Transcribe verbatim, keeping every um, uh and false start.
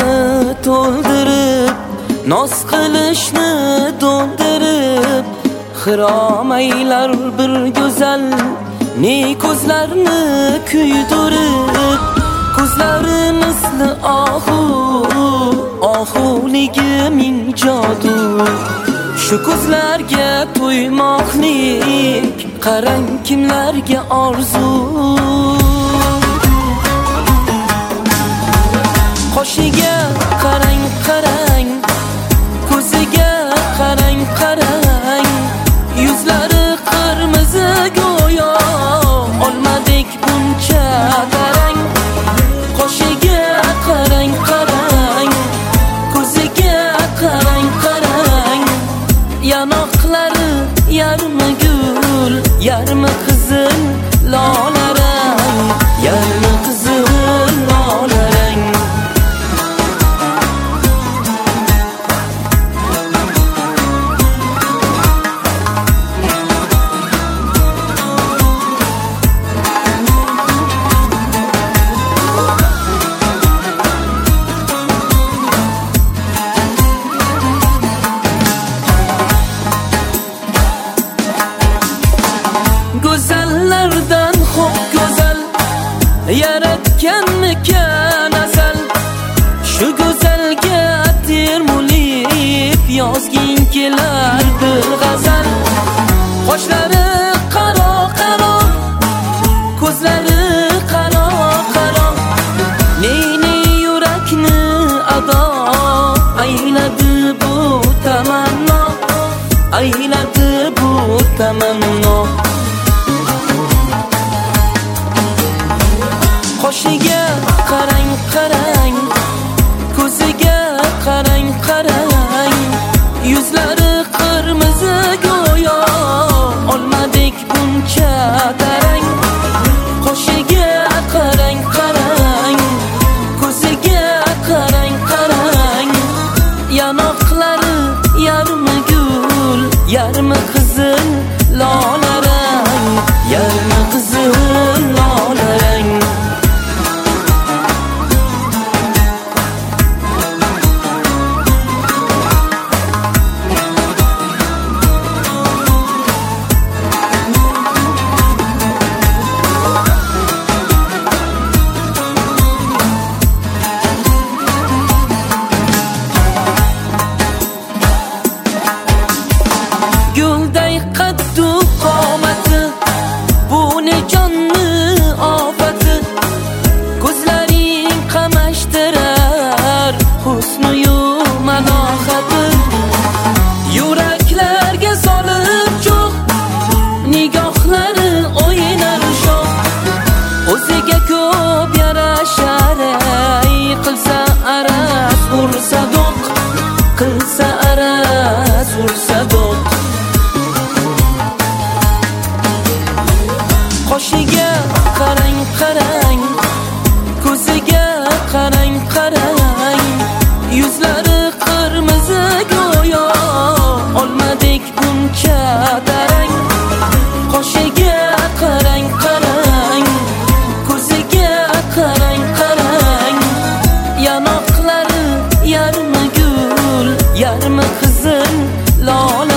ko'zlarni to'ldirib, noz qilishni do'ndirib, xiromaylar bir go'zal ne ko'zlarni kuydirib, ko'zlari misli ohu, ohuligi ming jodu. Shu ko'zlarga to'ymoqlik, qarang kimlarga orzu. Qoshiga qarang qarang, ko'ziga qarang qarang, yuzlari qirmizi go'yo olmadek buncha tarang. Qoshiga qarang qarang, ko'ziga qarang qarang, yanoqlari yarmi gul, yarmi qizil lolarang, yarmi qizil lolarang. Go'zallardan xo'p go'zal yaratganmikan azal, shu go'zalga termulib yozging kelar bir g'azal. Qoshlari qaro qaro, ko'zlari qaro qaro, ne-ne yurakni ado ayladi bu tamanno, ayladi bu tamanno. Qoshiga qarang qarang, ko'ziga qarang qarang, yuzlari qirmizi go'yo olmadek buncha tarang. Qoshiga qarang qarang, ko'ziga qarang qarang, yanoqlari yarmi gul, yarmi qizil lolarang, yarmi qizil lolarang. Gulday qaddu qomati, bu ne jonni ofati, ko'zlaring qamashtirar husnu-yu manohati. Yuraklarga solib cho'g', nigohlari o'yinar shoh, o'ziga ko'p yarashar, ay qilsa araz ursa do'q, qilsa araz ursa do'q. Qoshiga qarang qarang, ko'ziga qarang qarang, yuzlari qirmizi go'yo olmadek buncha tarang. Qoshiga qarang qarang, ko'ziga qarang qarang, yanoqlari yarmi gul, yarmi qizil lola.